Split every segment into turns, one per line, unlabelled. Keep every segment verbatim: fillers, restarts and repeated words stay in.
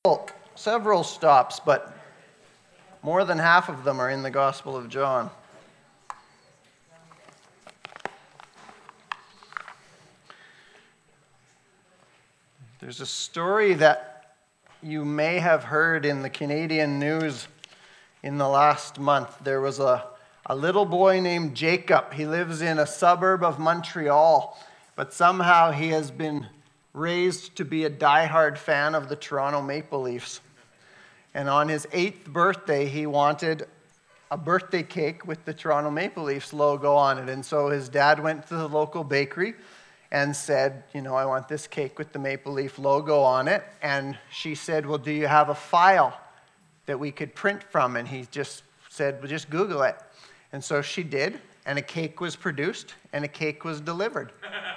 Well, several stops, but more than half of them are in the Gospel of John. There's a story that you may have heard in the Canadian news in the last month. There was a, a little boy named Jacob. He lives in a suburb of Montreal, but somehow he has been raised to be a diehard fan of the Toronto Maple Leafs. And on his eighth birthday, he wanted a birthday cake with the Toronto Maple Leafs logo on it. And so his dad went to the local bakery and said, you know, I want this cake with the Maple Leaf logo on it. And she said, well, do you have a file that we could print from? And he just said, well, just Google it. And so she did, and a cake was produced, and a cake was delivered.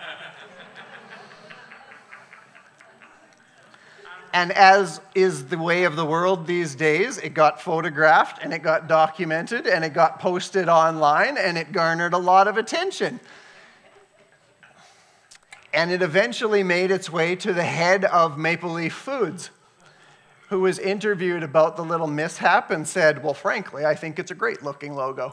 And as is the way of the world these days, it got photographed, and it got documented, and it got posted online, and it garnered a lot of attention. And it eventually made its way to the head of Maple Leaf Foods, who was interviewed about the little mishap and said, well, frankly, I think it's a great-looking logo.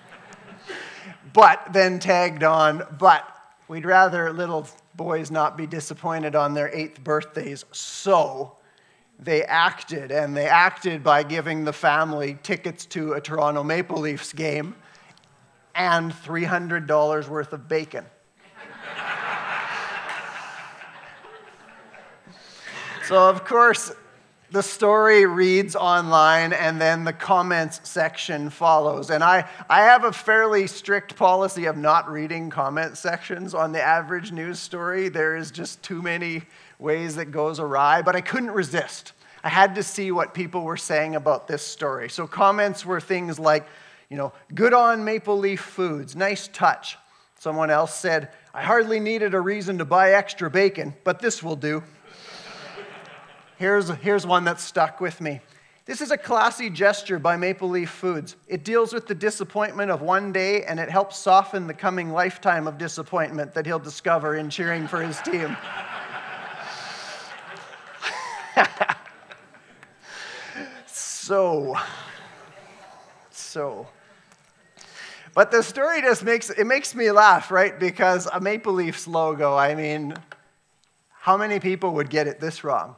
But then tagged on, but we'd rather little boys not be disappointed on their eighth birthdays, so they acted, and they acted by giving the family tickets to a Toronto Maple Leafs game and three hundred dollars worth of bacon. So, of course, the story reads online, and then the comments section follows. And I, I have a fairly strict policy of not reading comment sections on the average news story. There is just too many ways that goes awry, but I couldn't resist. I had to see what people were saying about this story. So comments were things like, you know, good on Maple Leaf Foods, nice touch. Someone else said, I hardly needed a reason to buy extra bacon, but this will do. Here's, here's one that stuck with me. This is a classy gesture by Maple Leaf Foods. It deals with the disappointment of one day, and it helps soften the coming lifetime of disappointment that he'll discover in cheering for his team. so, so. But the story just makes, it makes me laugh, right? Because a Maple Leafs logo, I mean, how many people would get it this wrong?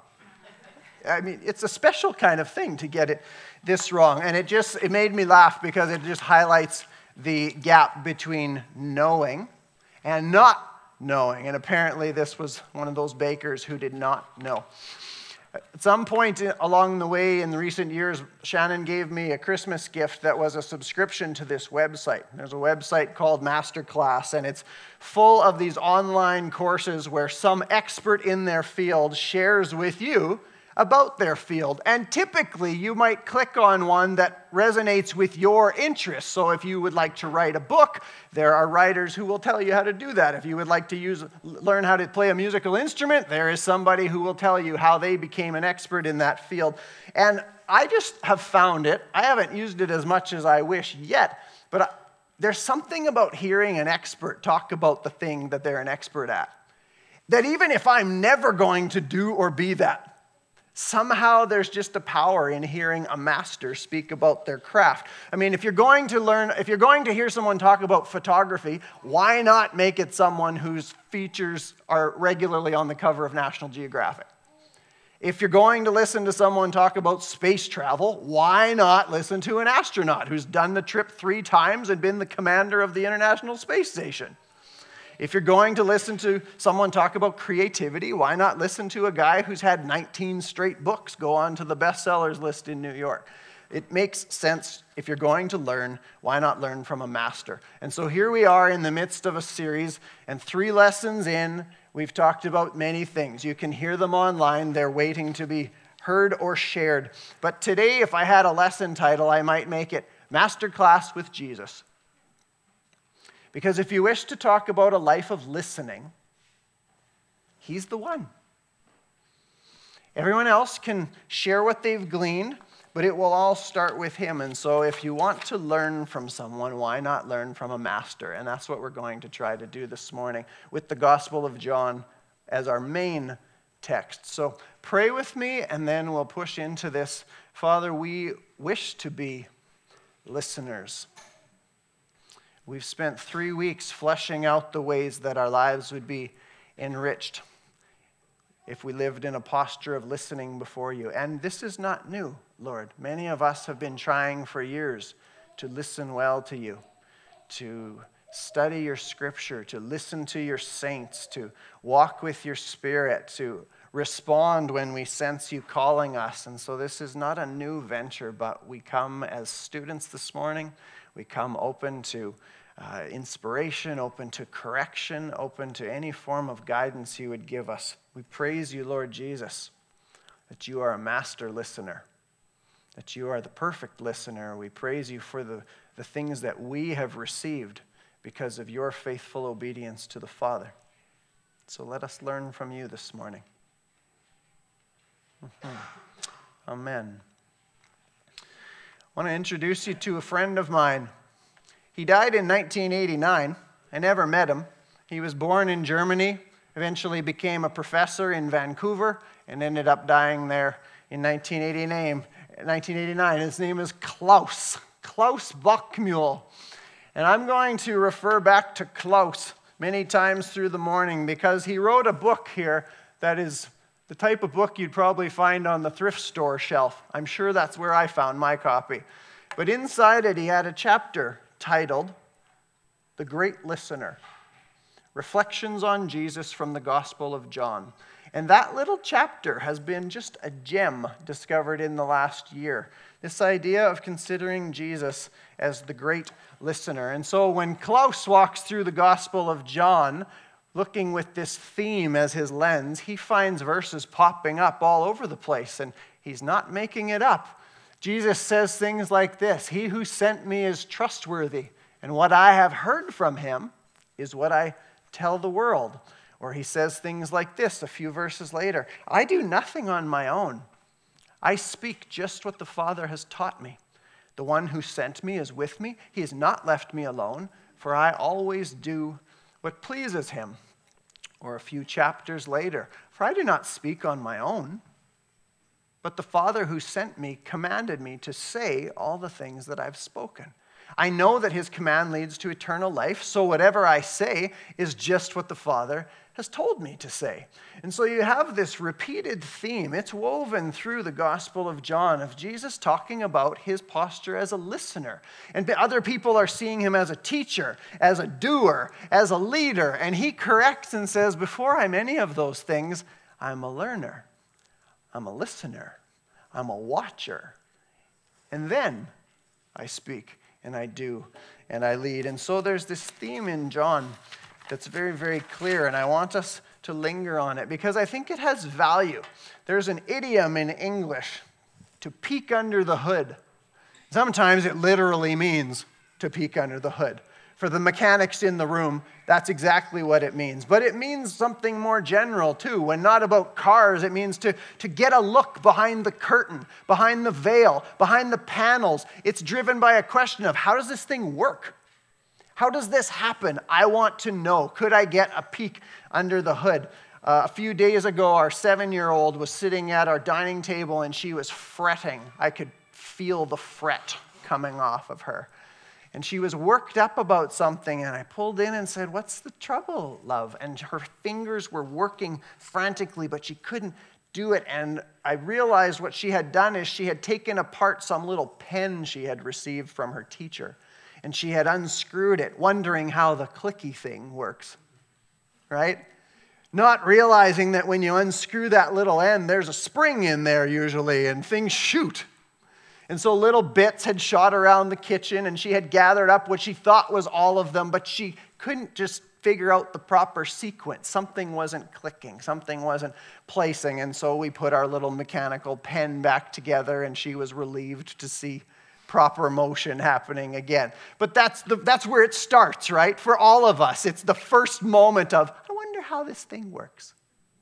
I mean, it's a special kind of thing to get it this wrong. And it just, it made me laugh because it just highlights the gap between knowing and not knowing. And apparently this was one of those bakers who did not know. At some point along the way in the recent years, Shannon gave me a Christmas gift that was a subscription to this website. There's a website called Masterclass, and it's full of these online courses where some expert in their field shares with you about their field. And typically, you might click on one that resonates with your interests. So if you would like to write a book, there are writers who will tell you how to do that. If you would like to use, learn how to play a musical instrument, there is somebody who will tell you how they became an expert in that field. And I just have found it. I haven't used it as much as I wish yet, but I, there's something about hearing an expert talk about the thing that they're an expert at, that even if I'm never going to do or be that, somehow there's just a power in hearing a master speak about their craft. I mean, if you're going to learn, if you're going to hear someone talk about photography, why not make it someone whose features are regularly on the cover of National Geographic? If you're going to listen to someone talk about space travel, why not listen to an astronaut who's done the trip three times and been the commander of the International Space Station? If you're going to listen to someone talk about creativity, why not listen to a guy who's had nineteen straight books go on to the bestsellers list in New York? It makes sense. If you're going to learn, why not learn from a master? And so here we are in the midst of a series, and three lessons in, we've talked about many things. You can hear them online. They're waiting to be heard or shared. But today, if I had a lesson title, I might make it Masterclass with Jesus. Because if you wish to talk about a life of listening, he's the one. Everyone else can share what they've gleaned, but it will all start with him. And so if you want to learn from someone, why not learn from a master? And that's what we're going to try to do this morning with the Gospel of John as our main text. So pray with me, and then we'll push into this. Father, we wish to be listeners. We've spent three weeks fleshing out the ways that our lives would be enriched if we lived in a posture of listening before you. And this is not new, Lord. Many of us have been trying for years to listen well to you, to study your scripture, to listen to your saints, to walk with your Spirit, to respond when we sense you calling us. And so this is not a new venture, but we come as students this morning. We come open to uh, inspiration, open to correction, open to any form of guidance you would give us. We praise you, Lord Jesus, that you are a master listener, that you are the perfect listener. We praise you for the, the things that we have received because of your faithful obedience to the Father. So let us learn from you this morning. Mm-hmm. Amen. I want to introduce you to a friend of mine. He died in nineteen eighty-nine. I never met him. He was born in Germany, eventually became a professor in Vancouver, and ended up dying there in nineteen eighty-nine. His name is Klaus, Klaus Bockmuehl. And I'm going to refer back to Klaus many times through the morning because he wrote a book here that is the type of book you'd probably find on the thrift store shelf. I'm sure that's where I found my copy. But inside it, he had a chapter titled The Great Listener, Reflections on Jesus from the Gospel of John. And that little chapter has been just a gem discovered in the last year. This idea of considering Jesus as the great listener. And so when Klaus walks through the Gospel of John, looking with this theme as his lens, he finds verses popping up all over the place, and he's not making it up. Jesus says things like this: "He who sent me is trustworthy, and what I have heard from him is what I tell the world." Or he says things like this a few verses later: "I do nothing on my own. I speak just what the Father has taught me. The one who sent me is with me. He has not left me alone, for I always do what pleases him." Or a few chapters later: "For I do not speak on my own, but the Father who sent me commanded me to say all the things that I've spoken. I know that his command leads to eternal life, so whatever I say is just what the Father has told me to say." And so you have this repeated theme. It's woven through the Gospel of John of Jesus talking about his posture as a listener. And other people are seeing him as a teacher, as a doer, as a leader. And he corrects and says, before I'm any of those things, I'm a learner. I'm a listener. I'm a watcher. And then I speak and I do and I lead. And so there's this theme in John that's very, very clear, and I want us to linger on it because I think it has value. There's an idiom in English, to peek under the hood. Sometimes it literally means to peek under the hood. For the mechanics in the room, that's exactly what it means. But it means something more general too. When not about cars, it means to, to get a look behind the curtain, behind the veil, behind the panels. It's driven by a question of, how does this thing work? How does this happen? I want to know. Could I get a peek under the hood? Uh, a few days ago, our seven-year-old was sitting at our dining table and she was fretting. I could feel the fret coming off of her. And she was worked up about something, and I pulled in and said, "What's the trouble, love?" And her fingers were working frantically, but she couldn't do it. And I realized what she had done is she had taken apart some little pen she had received from her teacher. And she had unscrewed it, wondering how the clicky thing works, right? Not realizing that when you unscrew that little end, there's a spring in there usually, and things shoot. And so little bits had shot around the kitchen, and she had gathered up what she thought was all of them, but she couldn't just figure out the proper sequence. Something wasn't clicking, something wasn't placing, and so we put our little mechanical pen back together, and she was relieved to see proper motion happening again. But that's the, that's where it starts, right? For all of us, it's the first moment of, I wonder how this thing works.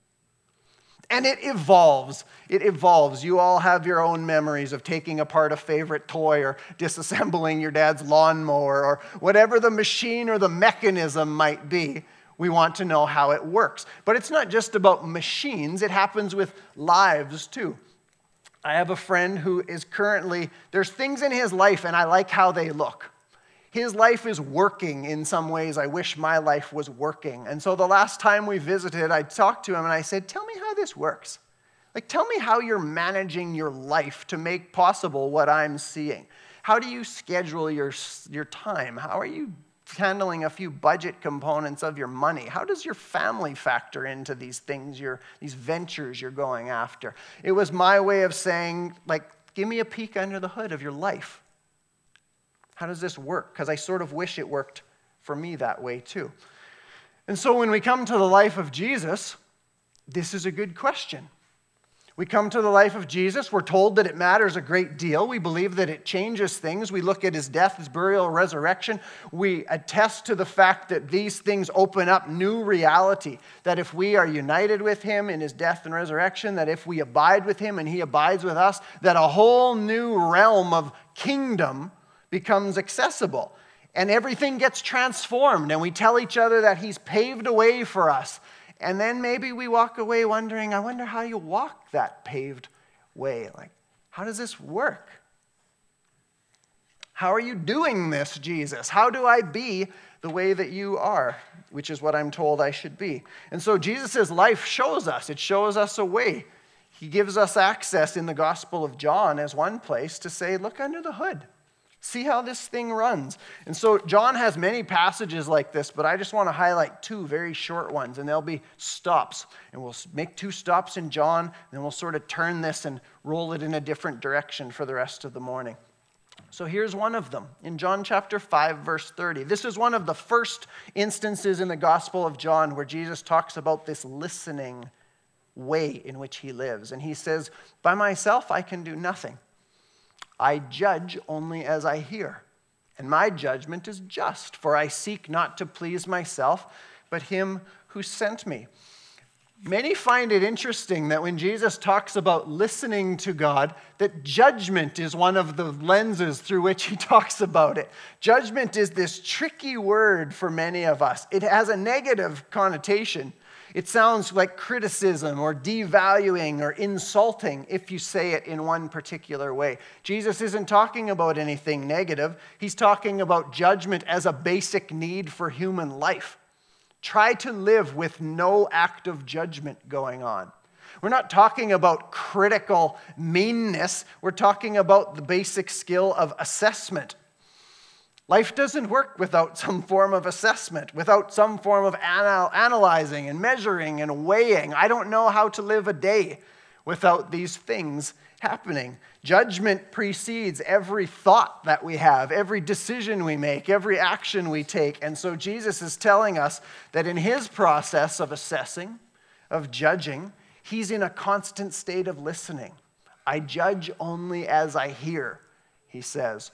And it evolves. It evolves. You all have your own memories of taking apart a favorite toy or disassembling your dad's lawnmower or whatever the machine or the mechanism might be. We want to know how it works. But it's not just about machines. It happens with lives too. I have a friend who is currently, there's things in his life and I like how they look. His life is working in some ways I wish my life was working. And so the last time we visited, I talked to him and I said, tell me how this works. Like, tell me how you're managing your life to make possible what I'm seeing. How do you schedule your, your time? How are you handling a few budget components of your money? How does your family factor into these things, your, these ventures you're going after? It was my way of saying, like, give me a peek under the hood of your life. How does this work? Because I sort of wish it worked for me that way too. And so when we come to the life of Jesus, this is a good question. We come to the life of Jesus. We're told that it matters a great deal. We believe that it changes things. We look at his death, his burial, resurrection. We attest to the fact that these things open up new reality, that if we are united with him in his death and resurrection, that if we abide with him and he abides with us, that a whole new realm of kingdom becomes accessible. And everything gets transformed, and we tell each other that he's paved a way for us. And then maybe we walk away wondering, I wonder how you walk that paved way. Like, how does this work? How are you doing this, Jesus? How do I be the way that you are? Which is what I'm told I should be. And so Jesus' life shows us. It shows us a way. He gives us access in the Gospel of John as one place to say, look under the hood. See how this thing runs. And so John has many passages like this, but I just want to highlight two very short ones, and they'll be stops. And we'll make two stops in John, and then we'll sort of turn this and roll it in a different direction for the rest of the morning. So here's one of them in John chapter five, verse thirty. This is one of the first instances in the Gospel of John where Jesus talks about this listening way in which he lives. And he says, by myself I can do nothing. I judge only as I hear, and my judgment is just, for I seek not to please myself, but him who sent me. Many find it interesting that when Jesus talks about listening to God, that judgment is one of the lenses through which he talks about it. Judgment is this tricky word for many of us. It has a negative connotation. It sounds like criticism or devaluing or insulting if you say it in one particular way. Jesus isn't talking about anything negative. He's talking about judgment as a basic need for human life. Try to live with no act of judgment going on. We're not talking about critical meanness. We're talking about the basic skill of assessment. Life doesn't work without some form of assessment, without some form of anal- analyzing and measuring and weighing. I don't know how to live a day without these things happening. Judgment precedes every thought that we have, every decision we make, every action we take. And so Jesus is telling us that in his process of assessing, of judging, he's in a constant state of listening. I judge only as I hear, he says.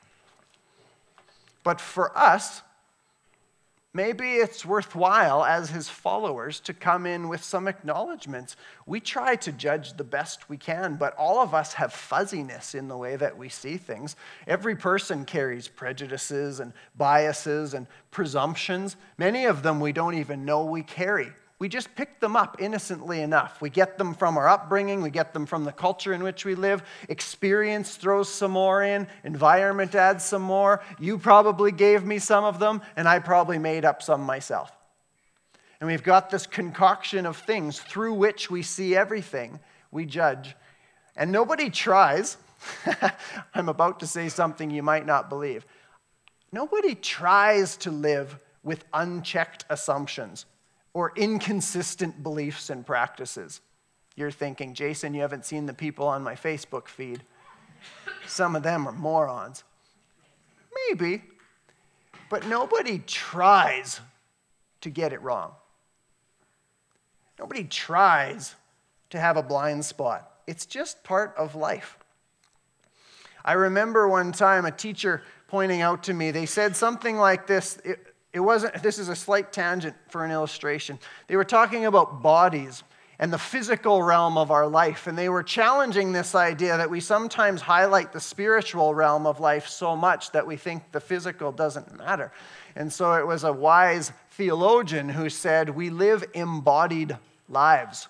But for us, maybe it's worthwhile as his followers to come in with some acknowledgments. We try to judge the best we can, but all of us have fuzziness in the way that we see things. Every person carries prejudices and biases and presumptions. Many of them we don't even know we carry. We just pick them up innocently enough. We get them from our upbringing. We get them from the culture in which we live. Experience throws some more in. Environment adds some more. You probably gave me some of them, and I probably made up some myself. And we've got this concoction of things through which we see everything. We judge. And nobody tries. I'm about to say something you might not believe. Nobody tries to live with unchecked assumptions or inconsistent beliefs and practices. You're thinking, Jason, you haven't seen the people on my Facebook feed. Some of them are morons. Maybe, but nobody tries to get it wrong. Nobody tries to have a blind spot. It's just part of life. I remember one time a teacher pointing out to me, they said something like this. It, It wasn't, this is a slight tangent for an illustration. They were talking about bodies, and the physical realm of our life. And they were challenging this idea that we sometimes highlight the spiritual realm of life so much that we think the physical doesn't matter. And so it was a wise theologian who said, we live embodied lives.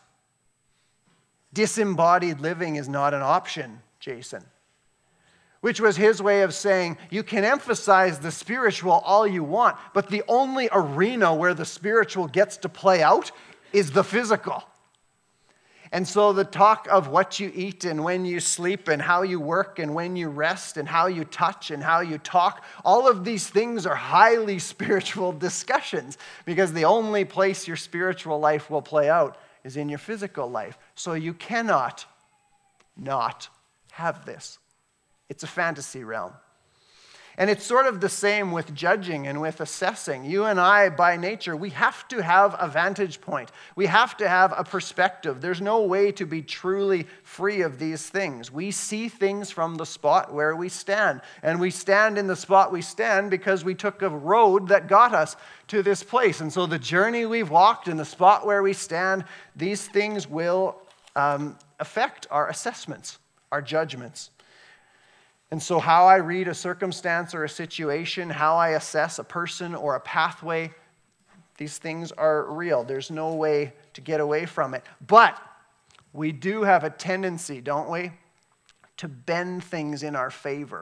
Disembodied living is not an option, Jason. Which was his way of saying, you can emphasize the spiritual all you want, but the only arena where the spiritual gets to play out is the physical. And so the talk of what you eat and when you sleep and how you work and when you rest and how you touch and how you talk, all of these things are highly spiritual discussions because the only place your spiritual life will play out is in your physical life. So you cannot not have this. It's a fantasy realm. And it's sort of the same with judging and with assessing. You and I, by nature, we have to have a vantage point. We have to have a perspective. There's no way to be truly free of these things. We see things from the spot where we stand. And we stand in the spot we stand because we took a road that got us to this place. And so the journey we've walked and the spot where we stand, these things will um, affect our assessments, our judgments. And so how I read a circumstance or a situation, how I assess a person or a pathway, these things are real. There's no way to get away from it. But we do have a tendency, don't we, to bend things in our favor.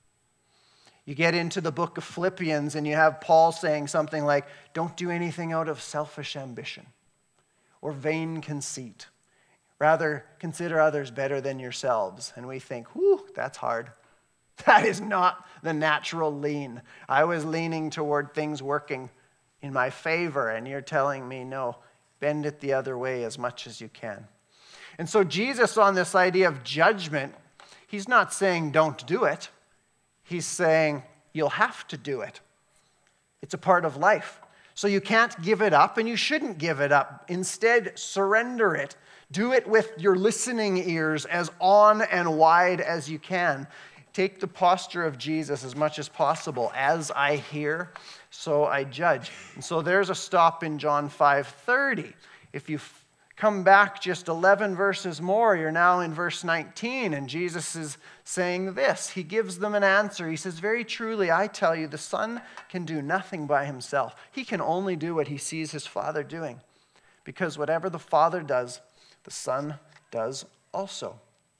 You get into the book of Philippians and you have Paul saying something like, don't do anything out of selfish ambition or vain conceit. Rather, consider others better than yourselves. And we think, whew, that's hard. That is not the natural lean. I was leaning toward things working in my favor, and you're telling me, no, bend it the other way as much as you can. And so Jesus, on this idea of judgment, he's not saying don't do it. He's saying you'll have to do it. It's a part of life. So you can't give it up, and you shouldn't give it up. Instead, surrender it. Do it with your listening ears as on and wide as you can. Take the posture of Jesus as much as possible. As I hear, so I judge. And so there's a stop in John five thirty. If you f- come back just eleven verses more, you're now in verse nineteen, and Jesus is saying this. He gives them an answer. He says, very truly, I tell you, the Son can do nothing by himself. He can only do what he sees his Father doing. Because whatever the Father does, the Son does also.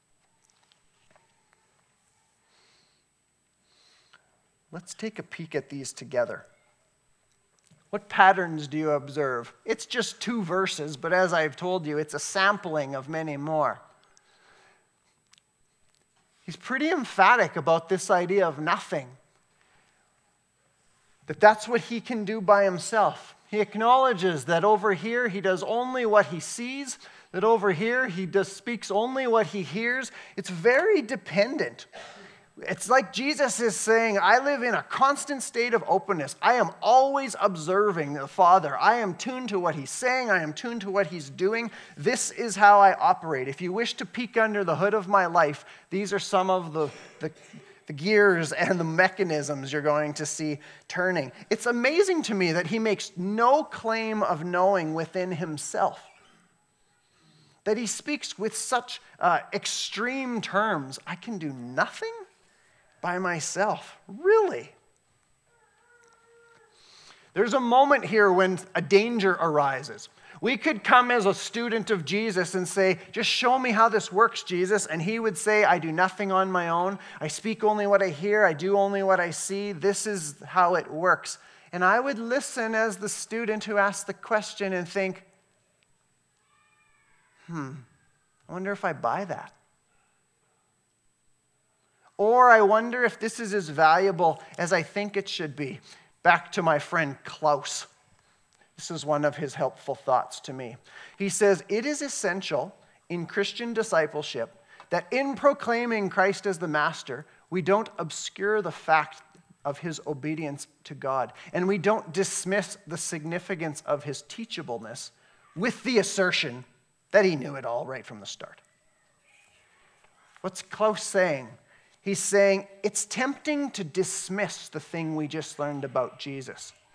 Let's take a peek at these together. What patterns do you observe? It's just two verses, but as I've told you, it's a sampling of many more. He's pretty emphatic about this idea of nothing. That that's what he can do by himself. He acknowledges that over here he does only what he sees, that over here he does, speaks only what he hears. It's very dependent. It's like Jesus is saying, I live in a constant state of openness. I am always observing the Father. I am tuned to what he's saying. I am tuned to what he's doing. This is how I operate. If you wish to peek under the hood of my life, these are some of the, the, the gears and the mechanisms you're going to see turning. It's amazing to me that he makes no claim of knowing within himself. That he speaks with such uh, extreme terms. I can do nothing by myself. Really? There's a moment here when a danger arises. We could come as a student of Jesus and say, just show me how this works, Jesus. And he would say, I do nothing on my own. I speak only what I hear. I do only what I see. This is how it works. And I would listen as the student who asked the question and think, hmm, I wonder if I buy that. Or I wonder if this is as valuable as I think it should be. Back to my friend Klaus. This is one of his helpful thoughts to me. He says, it is essential in Christian discipleship that in proclaiming Christ as the Master, we don't obscure the fact of his obedience to God. And we don't dismiss the significance of his teachableness with the assertion that he knew it all right from the start. What's Klaus saying? He's saying it's tempting to dismiss the thing we just learned about Jesus.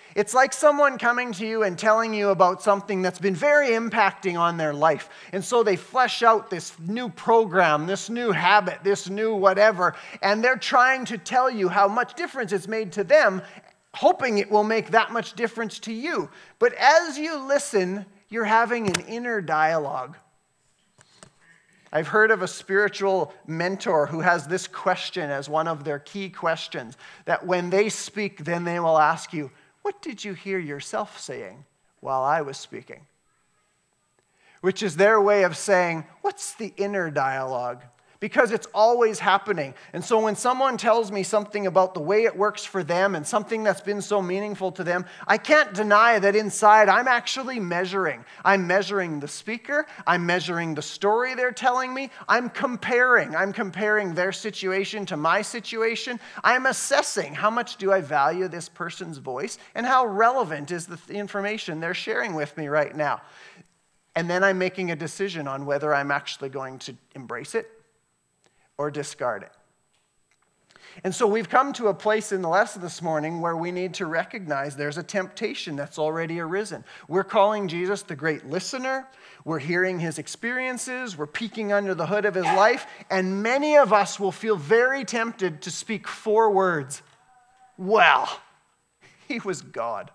It's like someone coming to you and telling you about something that's been very impacting on their life. And so they flesh out this new program, this new habit, this new whatever, and they're trying to tell you how much difference it's made to them, hoping it will make that much difference to you. But as you listen, you're having an inner dialogue. I've heard of a spiritual mentor who has this question as one of their key questions, that when they speak, then they will ask you, what did you hear yourself saying while I was speaking? Which is their way of saying, what's the inner dialogue? Because it's always happening. And so when someone tells me something about the way it works for them and something that's been so meaningful to them, I can't deny that inside I'm actually measuring. I'm measuring the speaker. I'm measuring the story they're telling me. I'm comparing. I'm comparing their situation to my situation. I'm assessing how much do I value this person's voice and how relevant is the information they're sharing with me right now. And then I'm making a decision on whether I'm actually going to embrace it or discard it. And so we've come to a place in the lesson this morning where we need to recognize there's a temptation that's already arisen. We're calling Jesus the great listener. We're hearing his experiences. We're peeking under the hood of his life. And many of us will feel very tempted to speak four words. Well, he was God.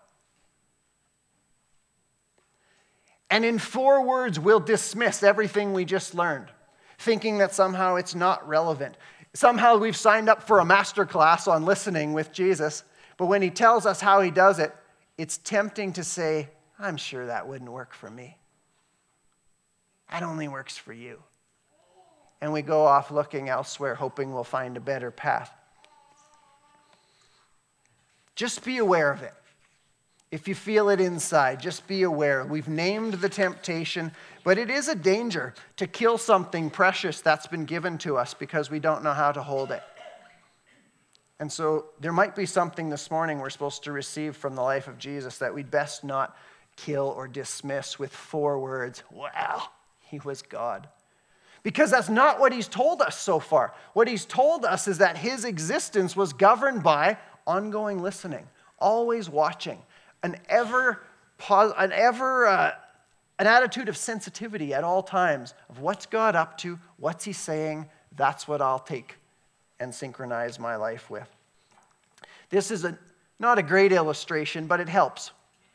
And in four words, we'll dismiss everything we just learned, thinking that somehow it's not relevant. Somehow we've signed up for a master class on listening with Jesus, but when he tells us how he does it, it's tempting to say, I'm sure that wouldn't work for me. That only works for you. And we go off looking elsewhere, hoping we'll find a better path. Just be aware of it. If you feel it inside, just be aware. We've named the temptation, but it is a danger to kill something precious that's been given to us because we don't know how to hold it. And so there might be something this morning we're supposed to receive from the life of Jesus that we'd best not kill or dismiss with four words. Wow, he was God. Because that's not what he's told us so far. What he's told us is that his existence was governed by ongoing listening, always watching. An ever, an ever, uh, an attitude of sensitivity at all times of what's God up to, what's he saying. That's what I'll take and synchronize my life with. This is a, not a great illustration, but it helps.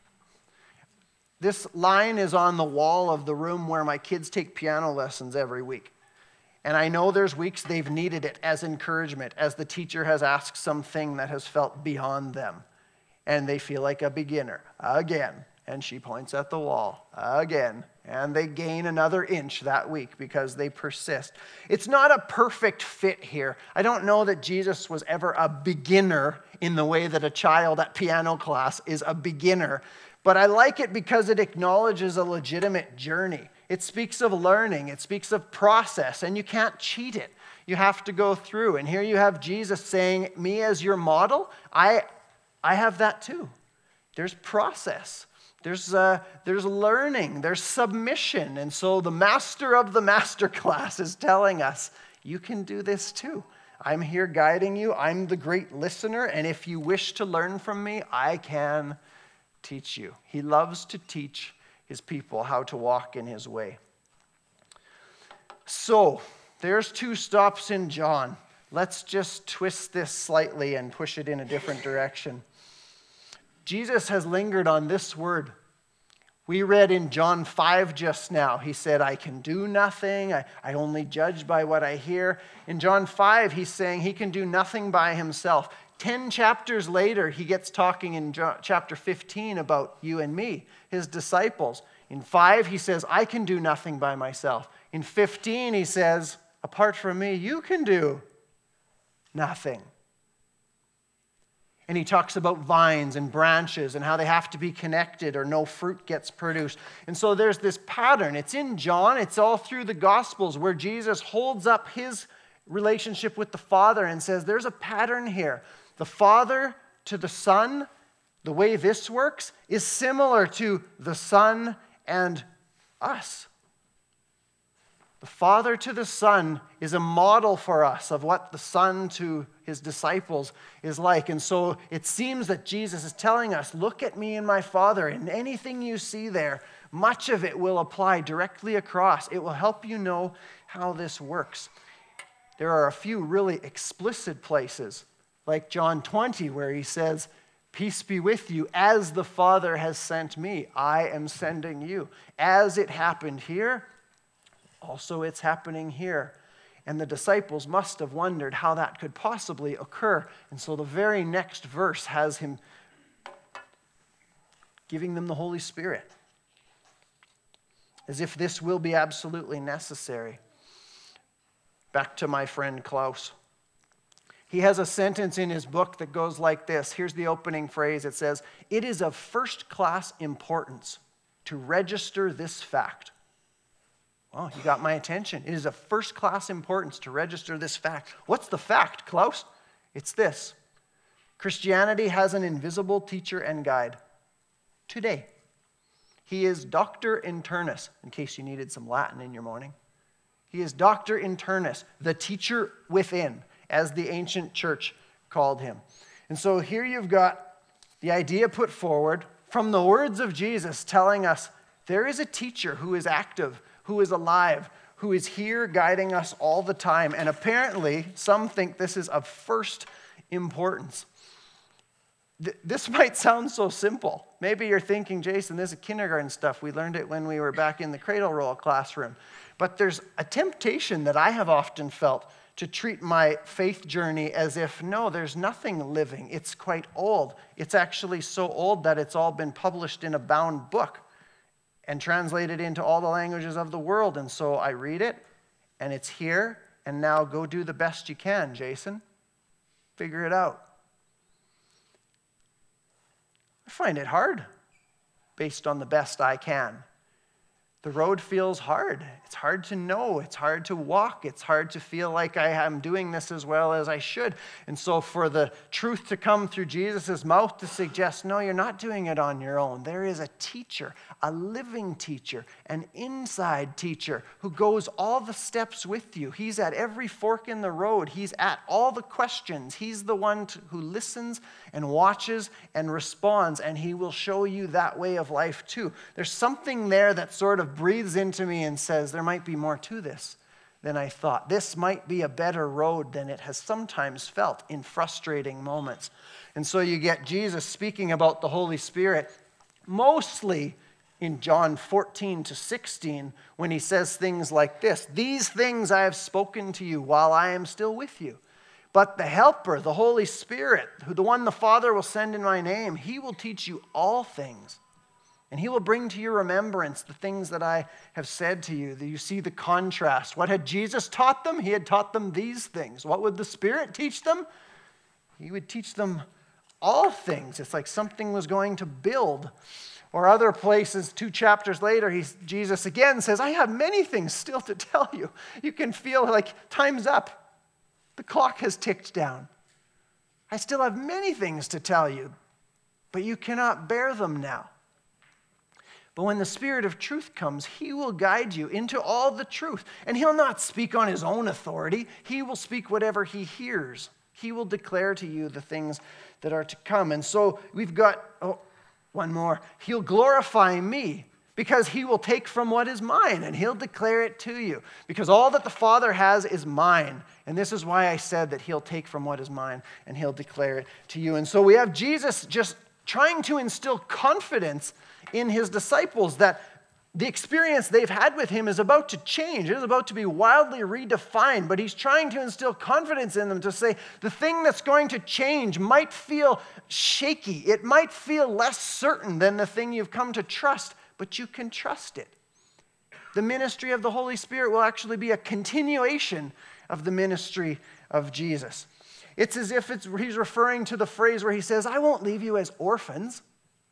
This line is on the wall of the room where my kids take piano lessons every week. And I know there's weeks they've needed it as encouragement, as the teacher has asked something that has felt beyond them. And they feel like a beginner again. And she points at the wall again. And they gain another inch that week because they persist. It's not a perfect fit here. I don't know that Jesus was ever a beginner in the way that a child at piano class is a beginner. But I like it because it acknowledges a legitimate journey. It speaks of learning. It speaks of process. And you can't cheat it. You have to go through. And here you have Jesus saying, me as your model, I... I have that too. There's process. There's, uh, there's learning. There's submission. And so the master of the master class is telling us, you can do this too. I'm here guiding you. I'm the great listener. And if you wish to learn from me, I can teach you. He loves to teach his people how to walk in his way. So there's two stops in John. Let's just twist this slightly and push it in a different direction. Jesus has lingered on this word. We read in John five just now. He said, I can do nothing. I, I only judge by what I hear. In John five, he's saying he can do nothing by himself. Ten chapters later, he gets talking in John, chapter fifteen about you and me, his disciples. In five, he says, I can do nothing by myself. In fifteen, he says, apart from me, you can do nothing. And he talks about vines and branches and how they have to be connected or no fruit gets produced. And so there's this pattern. It's in John. It's all through the Gospels where Jesus holds up his relationship with the Father and says, there's a pattern here. The Father to the Son, the way this works, is similar to the Son and us. The Father to the Son is a model for us of what the Son to his disciples is like. And so it seems that Jesus is telling us, look at me and my Father, and anything you see there, much of it will apply directly across. It will help you know how this works. There are a few really explicit places, like John twenty, where he says, peace be with you, as the Father has sent me, I am sending you. As it happened here, also it's happening here. And the disciples must have wondered how that could possibly occur. And so the very next verse has him giving them the Holy Spirit, as if this will be absolutely necessary. Back to my friend Klaus. He has a sentence in his book that goes like this. Here's the opening phrase. It says, "It is of first-class importance to register this fact." Well, you got my attention. It is of first-class importance to register this fact. What's the fact, Klaus? It's this. Christianity has an invisible teacher and guide. Today. He is Doctor Internus, in case you needed some Latin in your morning. He is Doctor Internus, the teacher within, as the ancient church called him. And so here you've got the idea put forward from the words of Jesus telling us there is a teacher who is active, who is alive, who is here guiding us all the time. And apparently, some think this is of first importance. Th- this might sound so simple. Maybe you're thinking, Jason, this is kindergarten stuff. We learned it when we were back in the cradle roll classroom. But there's a temptation that I have often felt to treat my faith journey as if, no, there's nothing living. It's quite old. It's actually so old that it's all been published in a bound book and translated into all the languages of the world. And so I read it, and it's here, and now go do the best you can, Jason. Figure it out. I find it hard, based on the best I can. The road feels hard. It's hard to know. It's hard to walk. It's hard to feel like I am doing this as well as I should. And so for the truth to come through Jesus' mouth to suggest, no, you're not doing it on your own. There is a teacher, a living teacher, an inside teacher who goes all the steps with you. He's at every fork in the road. He's at all the questions. He's the one to, who listens and watches and responds, and he will show you that way of life too. There's something there that sort of breathes into me and says, there might be more to this than I thought. This might be a better road than it has sometimes felt in frustrating moments. And so you get Jesus speaking about the Holy Spirit, mostly in John fourteen to sixteen, when he says things like this, "These things I have spoken to you while I am still with you. But the Helper, the Holy Spirit, who the one the Father will send in my name, he will teach you all things. And he will bring to your remembrance the things that I have said to you." You see the contrast. What had Jesus taught them? He had taught them these things. What would the Spirit teach them? He would teach them all things. It's like something was going to build. Or other places, two chapters later, he's, Jesus again says, "I have many things still to tell you." You can feel like time's up. The clock has ticked down. I still have many things to tell you, but you cannot bear them now. But when the Spirit of truth comes, he will guide you into all the truth. And he'll not speak on his own authority. He will speak whatever he hears. He will declare to you the things that are to come. And so we've got, oh, one more. He'll glorify me because he will take from what is mine and he'll declare it to you. Because all that the Father has is mine. And this is why I said that he'll take from what is mine and he'll declare it to you. And so we have Jesus just trying to instill confidence in his disciples that the experience they've had with him is about to change. It is about to be wildly redefined, but he's trying to instill confidence in them to say the thing that's going to change might feel shaky. It might feel less certain than the thing you've come to trust, but you can trust it. The ministry of the Holy Spirit will actually be a continuation of the ministry of Jesus. It's as if it's, he's referring to the phrase where he says, "I won't leave you as orphans."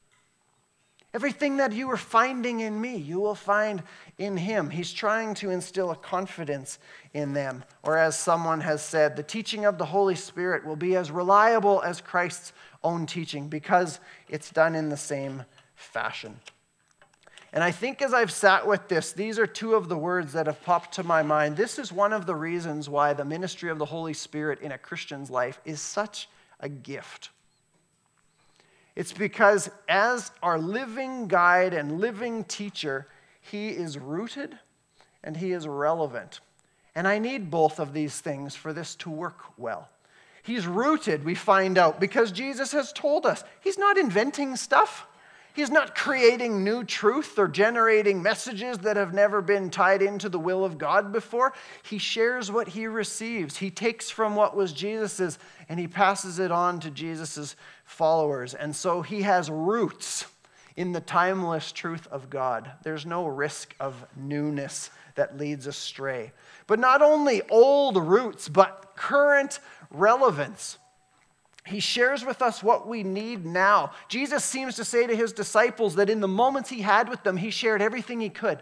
Everything that you are finding in me, you will find in him. He's trying to instill a confidence in them. Or as someone has said, the teaching of the Holy Spirit will be as reliable as Christ's own teaching because it's done in the same fashion. And I think as I've sat with this, these are two of the words that have popped to my mind. This is one of the reasons why the ministry of the Holy Spirit in a Christian's life is such a gift. It's because as our living guide and living teacher, he is rooted and he is relevant. And I need both of these things for this to work well. He's rooted, we find out, because Jesus has told us. He's not inventing stuff. He's not creating new truth or generating messages that have never been tied into the will of God before. He shares what he receives. He takes from what was Jesus's and he passes it on to Jesus's followers. And so he has roots in the timeless truth of God. There's no risk of newness that leads astray. But not only old roots, but current relevance. He shares with us what we need now. Jesus seems to say to his disciples that in the moments he had with them, he shared everything he could.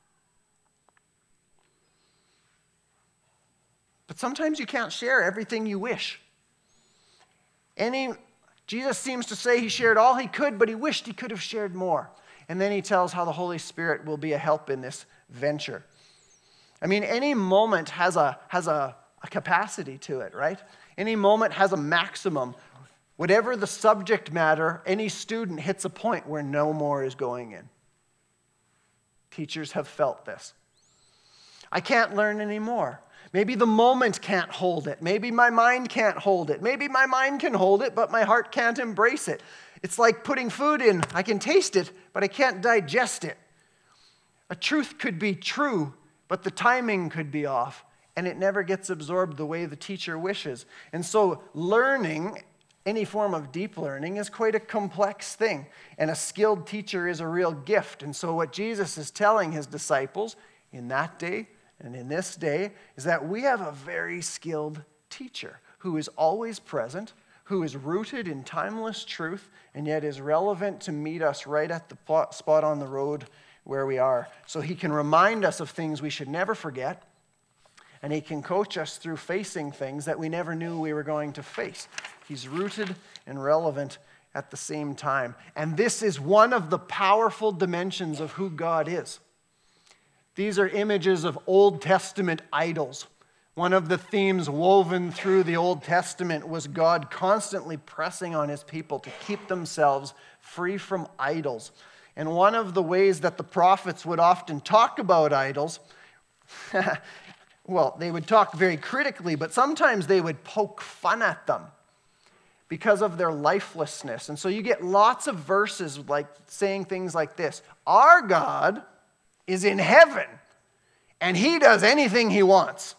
But sometimes you can't share everything you wish. Any, Jesus seems to say he shared all he could, but he wished he could have shared more. And then he tells how the Holy Spirit will be a help in this venture. I mean, any moment has a, has a, a capacity to it, right? Any moment has a maximum. Whatever the subject matter, any student hits a point where no more is going in. Teachers have felt this. I can't learn anymore. Maybe the moment can't hold it. Maybe my mind can't hold it. Maybe my mind can hold it, but my heart can't embrace it. It's like putting food in. I can taste it, but I can't digest it. A truth could be true, but the timing could be off. And it never gets absorbed the way the teacher wishes. And so learning, any form of deep learning, is quite a complex thing. And a skilled teacher is a real gift. And so what Jesus is telling his disciples in that day and in this day is that we have a very skilled teacher who is always present, who is rooted in timeless truth, and yet is relevant to meet us right at the spot on the road where we are. So he can remind us of things we should never forget. And he can coach us through facing things that we never knew we were going to face. He's rooted and relevant at the same time. And this is one of the powerful dimensions of who God is. These are images of Old Testament idols. One of the themes woven through the Old Testament was God constantly pressing on his people to keep themselves free from idols. And one of the ways that the prophets would often talk about idols well, they would talk very critically, but sometimes they would poke fun at them because of their lifelessness. And so you get lots of verses like saying things like this. Our God is in heaven, and he does anything he wants.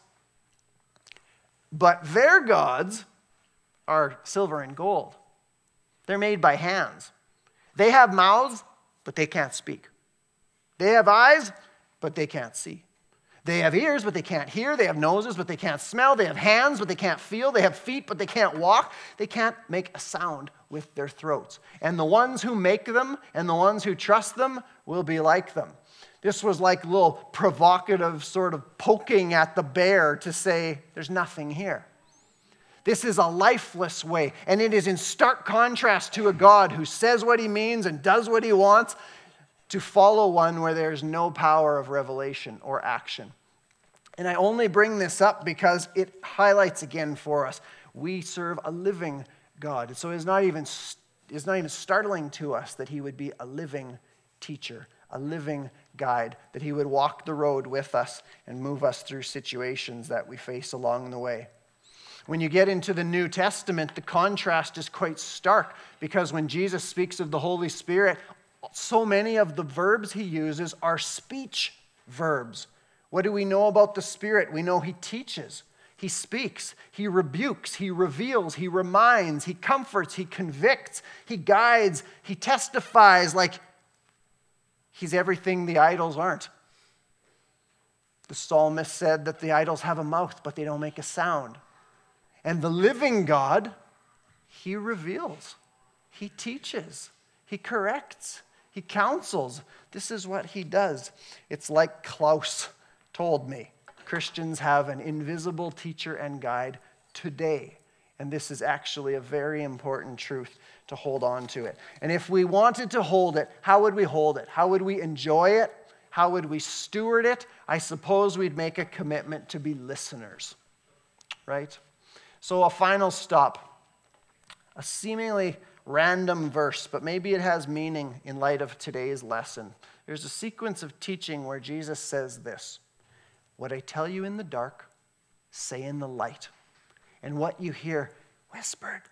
But their gods are silver and gold. They're made by hands. They have mouths, but they can't speak. They have eyes, but they can't see. They have ears, but they can't hear. They have noses, but they can't smell. They have hands, but they can't feel. They have feet, but they can't walk. They can't make a sound with their throats. And the ones who make them and the ones who trust them will be like them. This was like a little provocative sort of poking at the bear to say, there's nothing here. This is a lifeless way, and it is in stark contrast to a God who says what he means and does what he wants, to follow one where there's no power of revelation or action. And I only bring this up because it highlights again for us, we serve a living God. So it's not even, it's not even startling to us that he would be a living teacher, a living guide, that he would walk the road with us and move us through situations that we face along the way. When you get into the New Testament, the contrast is quite stark because when Jesus speaks of the Holy Spirit, so many of the verbs he uses are speech verbs. What do we know about the Spirit? We know he teaches, he speaks, he rebukes, he reveals, he reminds, he comforts, he convicts, he guides, he testifies. Like he's everything the idols aren't. The psalmist said that the idols have a mouth, but they don't make a sound. And the living God, he reveals, he teaches, he corrects, he counsels. This is what he does. It's like Klaus told me. Christians have an invisible teacher and guide today. And this is actually a very important truth to hold on to it. And if we wanted to hold it, how would we hold it? How would we enjoy it? How would we steward it? I suppose we'd make a commitment to be listeners, right? So a final stop, a seemingly random verse, but maybe it has meaning in light of today's lesson. There's a sequence of teaching where Jesus says this: "What I tell you in the dark, say in the light. And what you hear whispered,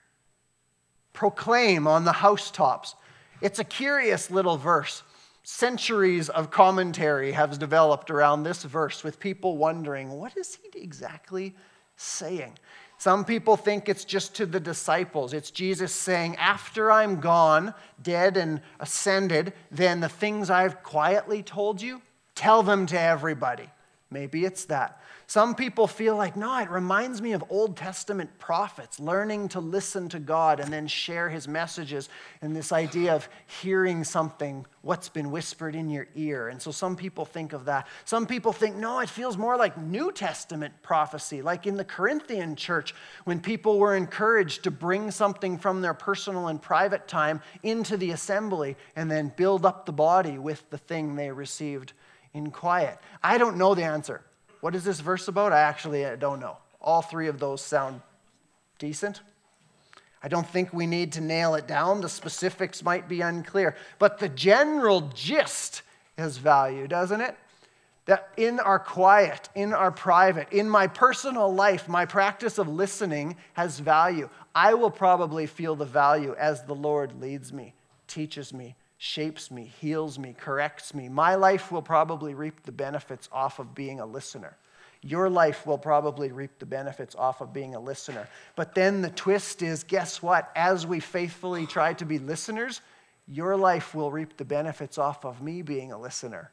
proclaim on the housetops." It's a curious little verse. Centuries of commentary have developed around this verse with people wondering, what is he exactly saying? Some people think it's just to the disciples. It's Jesus saying, after I'm gone, dead and ascended, then the things I've quietly told you, tell them to everybody. Maybe it's that. Some people feel like, no, it reminds me of Old Testament prophets, learning to listen to God and then share his messages, and this idea of hearing something, what's been whispered in your ear. And so some people think of that. Some people think, no, it feels more like New Testament prophecy, like in the Corinthian church, when people were encouraged to bring something from their personal and private time into the assembly and then build up the body with the thing they received in quiet. I don't know the answer. What is this verse about? I actually don't know. All three of those sound decent. I don't think we need to nail it down. The specifics might be unclear. But the general gist has value, doesn't it? That in our quiet, in our private, in my personal life, my practice of listening has value. I will probably feel the value as the Lord leads me, teaches me, shapes me, heals me, corrects me. My life will probably reap the benefits off of being a listener. Your life will probably reap the benefits off of being a listener. But then the twist is, guess what? As we faithfully try to be listeners, your life will reap the benefits off of me being a listener.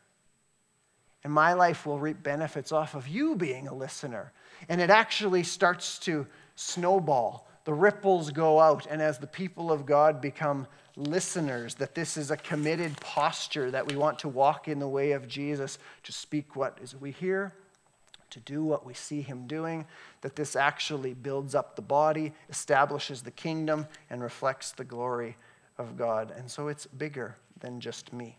And my life will reap benefits off of you being a listener. And it actually starts to snowball. The ripples go out, and as the people of God become listeners, that this is a committed posture that we want to walk in the way of Jesus, to speak what is we hear, to do what we see him doing, that this actually builds up the body, establishes the kingdom, and reflects the glory of God. And so it's bigger than just me.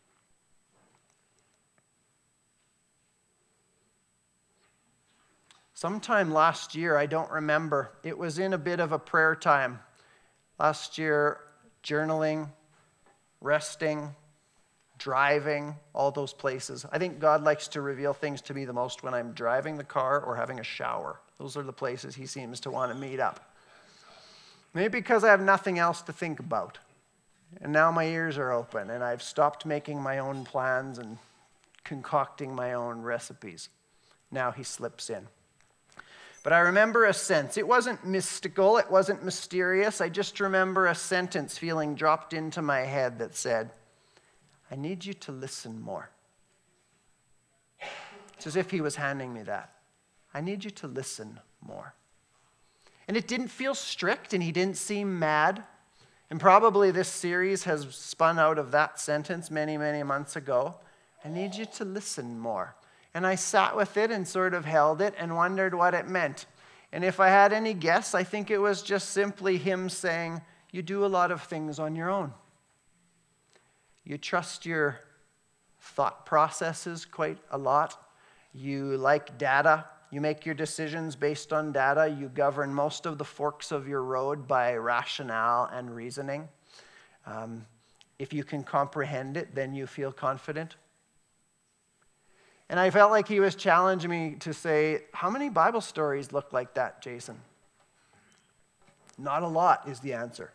Sometime last year, I don't remember, it was in a bit of a prayer time. Last year, journaling, resting, driving, all those places. I think God likes to reveal things to me the most when I'm driving the car or having a shower. Those are the places he seems to want to meet up. Maybe because I have nothing else to think about. And now my ears are open and I've stopped making my own plans and concocting my own recipes. Now he slips in. But I remember a sense. It wasn't mystical. It wasn't mysterious. I just remember a sentence feeling dropped into my head that said, I need you to listen more. It's as if he was handing me that. I need you to listen more. And it didn't feel strict, and he didn't seem mad. And probably this series has spun out of that sentence many, many months ago. I need you to listen more. And I sat with it and sort of held it and wondered what it meant. And if I had any guess, I think it was just simply him saying, you do a lot of things on your own. You trust your thought processes quite a lot. You like data. You make your decisions based on data. You govern most of the forks of your road by rationale and reasoning. Um, if you can comprehend it, then you feel confident. And I felt like he was challenging me to say, how many Bible stories look like that, Jason? Not a lot is the answer.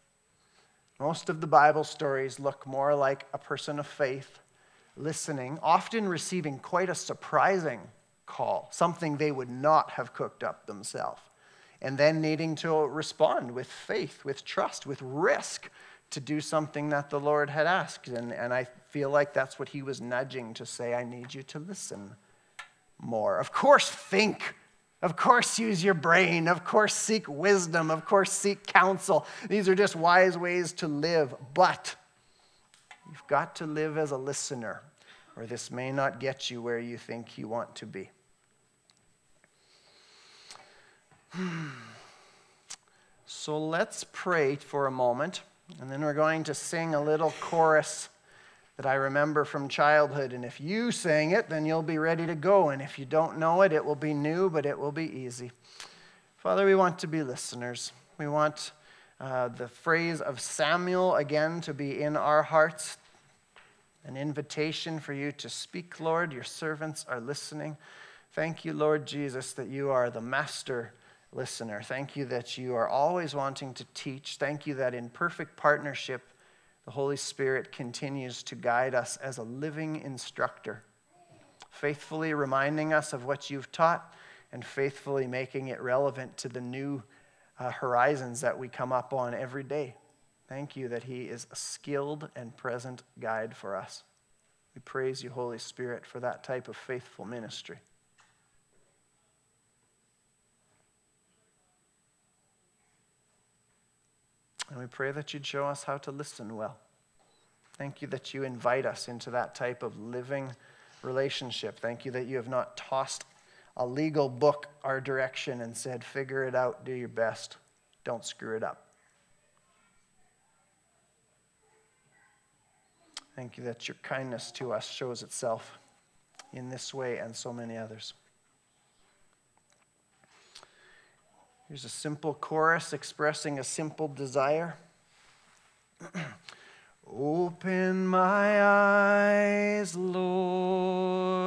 Most of the Bible stories look more like a person of faith, listening, often receiving quite a surprising call, something they would not have cooked up themselves, and then needing to respond with faith, with trust, with risk to do something that the Lord had asked. And, and I feel like that's what he was nudging to say, I need you to listen more. Of course, think. Of course, use your brain. Of course, seek wisdom. Of course, seek counsel. These are just wise ways to live. But you've got to live as a listener, or this may not get you where you think you want to be. So let's pray for a moment, and then we're going to sing a little chorus that I remember from childhood. And if you sang it, then you'll be ready to go. And if you don't know it, it will be new, but it will be easy. Father, we want to be listeners. We want uh, the phrase of Samuel again to be in our hearts. An invitation for you to speak, Lord. Your servants are listening. Thank you, Lord Jesus, that you are the master listener. Thank you that you are always wanting to teach. Thank you that in perfect partnership, the Holy Spirit continues to guide us as a living instructor, faithfully reminding us of what you've taught and faithfully making it relevant to the new uh, horizons that we come up on every day. Thank you that he is a skilled and present guide for us. We praise you, Holy Spirit, for that type of faithful ministry. And we pray that you'd show us how to listen well. Thank you that you invite us into that type of living relationship. Thank you that you have not tossed a legal book our direction and said, figure it out, do your best, don't screw it up. Thank you that your kindness to us shows itself in this way and so many others. Here's a simple chorus expressing a simple desire. Open my eyes, Lord.